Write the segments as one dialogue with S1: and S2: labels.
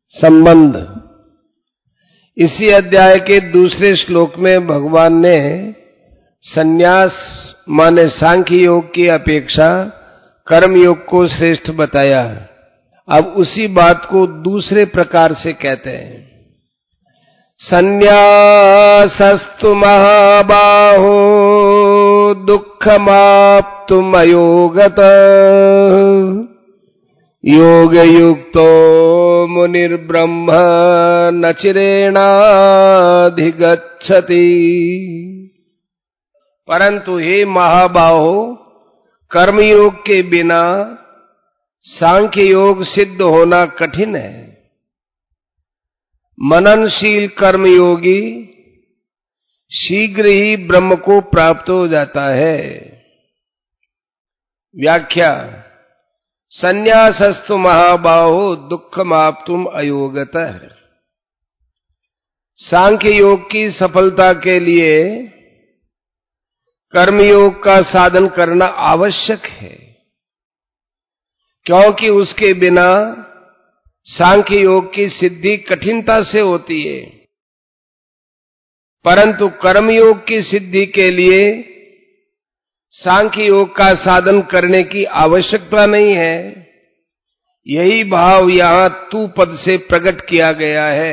S1: संबंध। इसी अध्याय के दूसरे श्लोक में भगवान ने संन्यास माने सांख्य योग की अपेक्षा कर्म योग को श्रेष्ठ बताया। अब उसी बात को दूसरे प्रकार से कहते हैं। संन्यासस्तु महाबाहो दुःखमाप्तुम् अयोगतः योग युक्तो मुनिर्ब्रह्म न चिरेणाधिगच्छति। परंतु हे महाबाहो, कर्मयोग के बिना सांख्य योग सिद्ध होना कठिन है। मननशील कर्मयोगी शीघ्र ही ब्रह्म को प्राप्त हो जाता है। व्याख्या। संन्यासस्तु महाबाहो दुःखमाप्तुम् अयोगतः। सांख्य योग की सफलता के लिए कर्मयोग का साधन करना आवश्यक है, क्योंकि उसके बिना सांख्य योग की सिद्धि कठिनता से होती है। परंतु कर्मयोग की सिद्धि के लिए सांख्य योग का साधन करने की आवश्यकता नहीं है। यही भाव यहां तू पद से प्रकट किया गया है।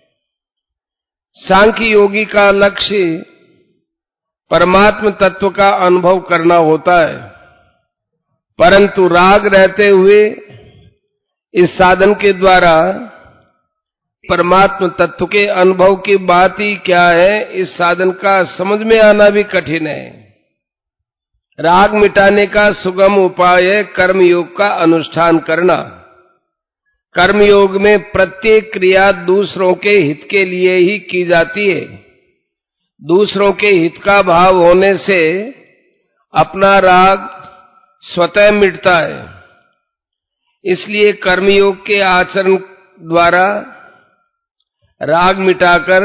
S1: सांख्य योगी का लक्ष्य परमात्म तत्व का अनुभव करना होता है, परंतु राग रहते हुए इस साधन के द्वारा परमात्म तत्व के अनुभव की बात ही क्या है, इस साधन का समझ में आना भी कठिन है। राग मिटाने का सुगम उपाय है कर्मयोग का अनुष्ठान करना। कर्मयोग में प्रत्येक क्रिया दूसरों के हित के लिए ही की जाती है। दूसरों के हित का भाव होने से अपना राग स्वतः मिटता है। इसलिए कर्मयोग के आचरण द्वारा राग मिटाकर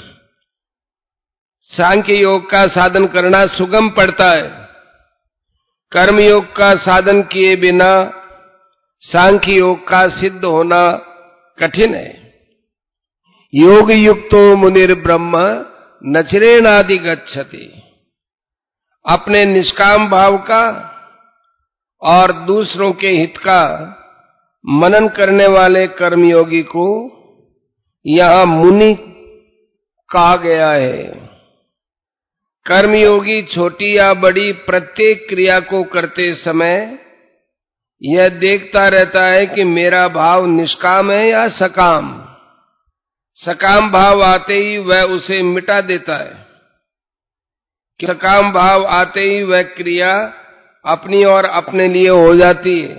S1: सांख्य योग का साधन करना सुगम पड़ता है। कर्मयोग का साधन किए बिना सांख्य योग का सिद्ध होना कठिन है। योग युक्तो मुनिर्ब्रह्म न चिरेणाधिगच्छति। अपने निष्काम भाव का और दूसरों के हित का मनन करने वाले कर्मयोगी को यहां मुनि कहा गया है। कर्मयोगी छोटी या बड़ी प्रत्येक क्रिया को करते समय यह देखता रहता है कि मेरा भाव निष्काम है या सकाम। सकाम भाव आते ही वह उसे मिटा देता है। सकाम भाव आते ही वह क्रिया अपनी और अपने लिए हो जाती है।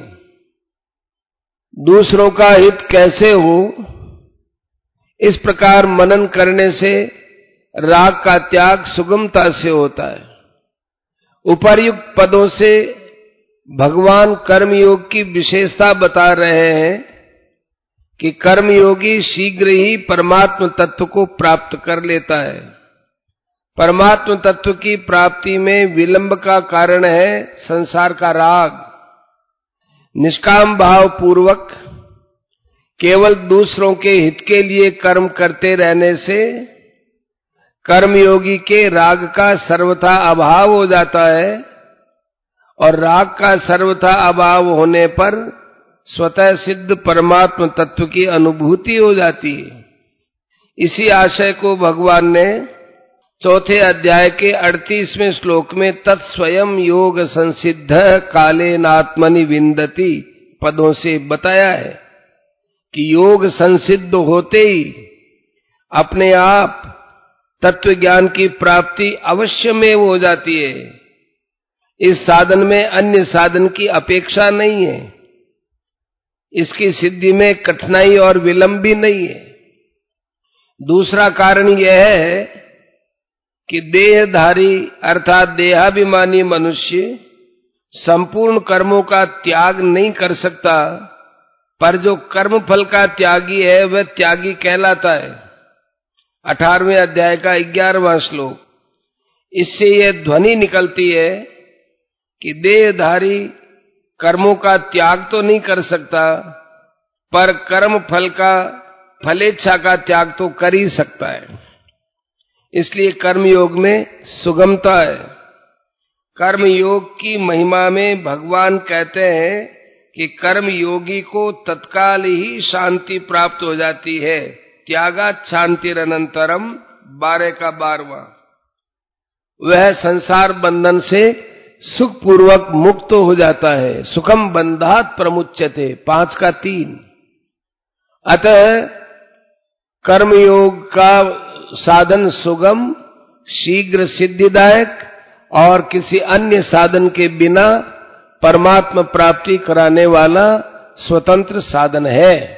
S1: दूसरों का हित कैसे हो, इस प्रकार मनन करने से राग का त्याग सुगमता से होता है। उपर्युक्त पदों से भगवान कर्मयोग की विशेषता बता रहे हैं कि कर्मयोगी शीघ्र ही परमात्म तत्व को प्राप्त कर लेता है। परमात्म तत्व की प्राप्ति में विलंब का कारण है संसार का राग। निष्काम भाव पूर्वक केवल दूसरों के हित के लिए कर्म करते रहने से कर्मयोगी के राग का सर्वथा अभाव हो जाता है, और राग का सर्वथा अभाव होने पर स्वतः सिद्ध परमात्म तत्व की अनुभूति हो जाती है। इसी आशय को भगवान ने चौथे अध्याय के 38वें श्लोक में तत्स्वयं योग संसिद्ध कालेनात्मनि विन्दति पदों से बताया है कि योग संसिद्ध होते ही अपने आप तत्व ज्ञान की प्राप्ति अवश्य में हो जाती है। इस साधन में अन्य साधन की अपेक्षा नहीं है। इसकी सिद्धि में कठिनाई और विलंब भी नहीं है। दूसरा कारण यह है कि देहधारी अर्थात देहाभिमानी मनुष्य संपूर्ण कर्मों का त्याग नहीं कर सकता, पर जो कर्म फल का त्यागी है वह त्यागी कहलाता है। 18वें अध्याय का 11वां श्लोक। इससे यह ध्वनि निकलती है कि देहधारी कर्मों का त्याग तो नहीं कर सकता, पर कर्म फल का फलेच्छा का त्याग तो कर ही सकता है। इसलिए कर्मयोग में सुगमता है। कर्मयोग की महिमा में भगवान कहते हैं कि कर्म योगी को तत्काल ही शांति प्राप्त हो जाती है। त्यागात् शांतिरनंतरम 12 का 12वां। वह संसार बंधन से सुखपूर्वक मुक्त हो जाता है। सुखम बंधात प्रमुच्यते 5 का 3। अतः कर्मयोग का साधन सुगम, शीघ्र सिद्धिदायक और किसी अन्य साधन के बिना परमात्मा प्राप्ति कराने वाला स्वतंत्र साधन है।